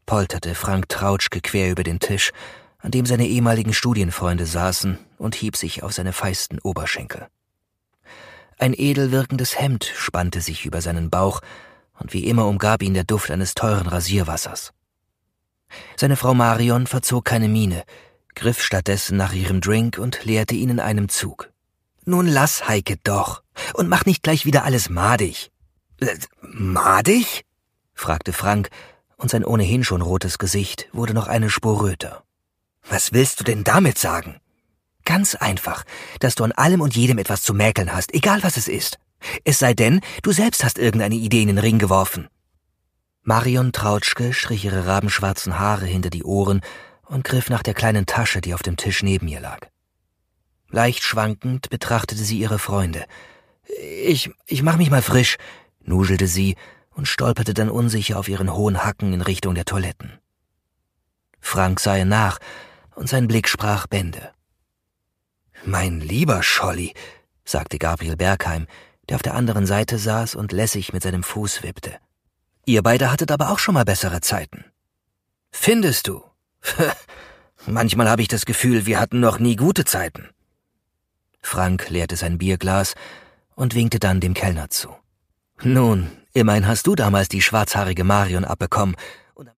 polterte Frank Trautschke quer über den Tisch, an dem seine ehemaligen Studienfreunde saßen, und hieb sich auf seine feisten Oberschenkel. Ein edel wirkendes Hemd spannte sich über seinen Bauch, und wie immer umgab ihn der Duft eines teuren Rasierwassers. Seine Frau Marion verzog keine Miene, griff stattdessen nach ihrem Drink und leerte ihn in einem Zug. »Nun lass, Heike, doch, und mach nicht gleich wieder alles madig.« »Madig?« fragte Frank, und sein ohnehin schon rotes Gesicht wurde noch eine Spur röter. »Was willst du denn damit sagen?« »Ganz einfach, dass du an allem und jedem etwas zu mäkeln hast, egal was es ist. Es sei denn, du selbst hast irgendeine Idee in den Ring geworfen.« Marion Trautschke strich ihre rabenschwarzen Haare hinter die Ohren und griff nach der kleinen Tasche, die auf dem Tisch neben ihr lag. Leicht schwankend betrachtete sie ihre Freunde. Ich mach mich mal frisch«, nuschelte sie und stolperte dann unsicher auf ihren hohen Hacken in Richtung der Toiletten. Frank sah ihr nach, und sein Blick sprach Bände. »Mein lieber Scholli«, sagte Gabriel Bergheim, der auf der anderen Seite saß und lässig mit seinem Fuß wippte. »Ihr beide hattet aber auch schon mal bessere Zeiten.« »Findest du? Manchmal habe ich das Gefühl, wir hatten noch nie gute Zeiten.« Frank leerte sein Bierglas und winkte dann dem Kellner zu. »Nun, immerhin hast du damals die schwarzhaarige Marion abbekommen